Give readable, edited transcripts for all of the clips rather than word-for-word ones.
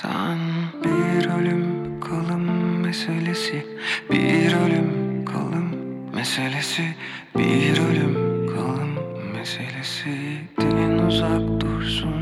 Sen bir ölüm kalım meselesi, bir ölüm kalım meselesi, bir ölüm kalım meselesi. Dilin uzak dursun.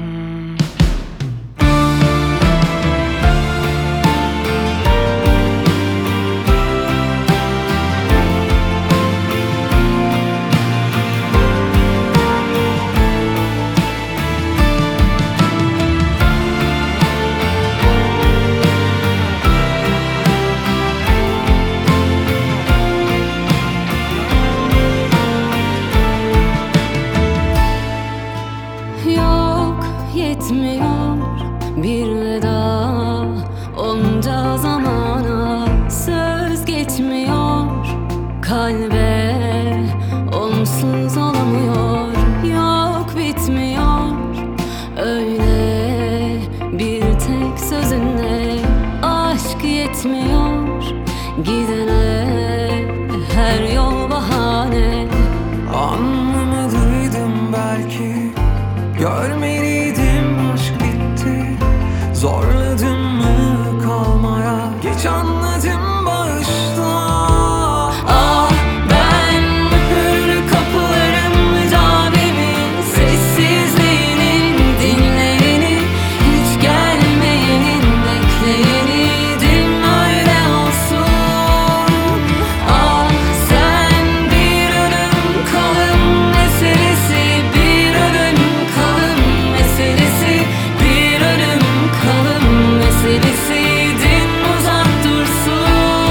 Yok, yetmiyor bir veda. Onca zamana söz geçmiyor. Kalbe onsuz olamıyor. Yok, bitmiyor öyle bir tek sözünle. Aşk yetmiyor gidene, her yol bahane. Anlamalıydım belki, görmeliydim aşk bitti. Zorladım mı kalmaya, geç anladım bağışla. Ah ben hür kapılarım cavimin, sessizliğinin dinleyeni, hiç gelmeyenin bekleyeniydim, öyle olsun. Ah sen bir ölüm kalım meselesi, bir ölüm kalım meselesi, bir ölüm kalım meselesi. Din uzak dursun.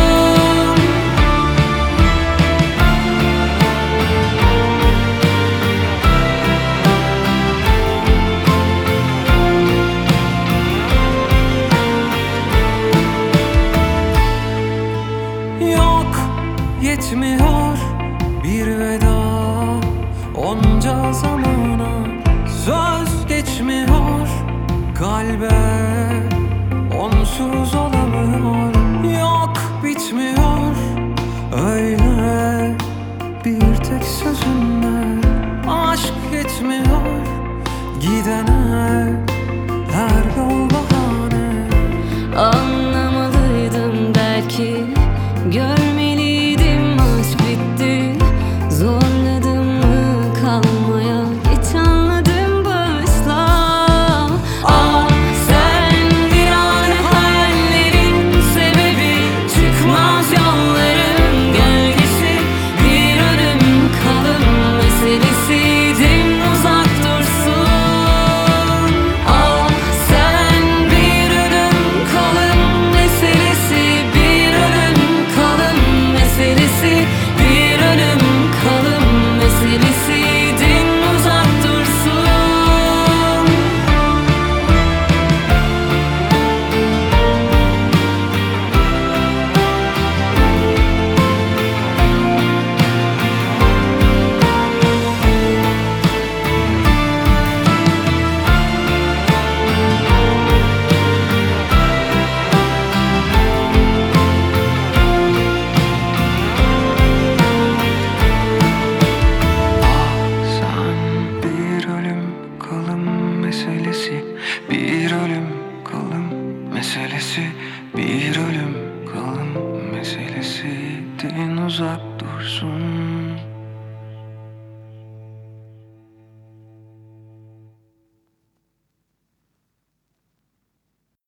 Yok, yetmiyor bir veda. Onca zamana söz geçmiyor. Kalbe onsuz olamıyor. Yok, bitmiyor öyle bir tek sözünle. Aşk yetmiyor gidene, her yol bahane. Anlamalıydım belki, görmeliydim aşk bitti. Zorladım mı kalmaya, geç anladım bağışla. Ah sen virane hayallerin sebebi, çıkmaz yolların gölgesi, bir ölüm kalım meselesi. Din uzak dursun. Ah sen bir ölüm kalım meselesi, bir ölüm kalım meselesi, bir ölüm kalım meselesi. Din uzak dursun. Sen bir ölüm kalım meselesi, bir ölüm kalım meselesi, bir ölüm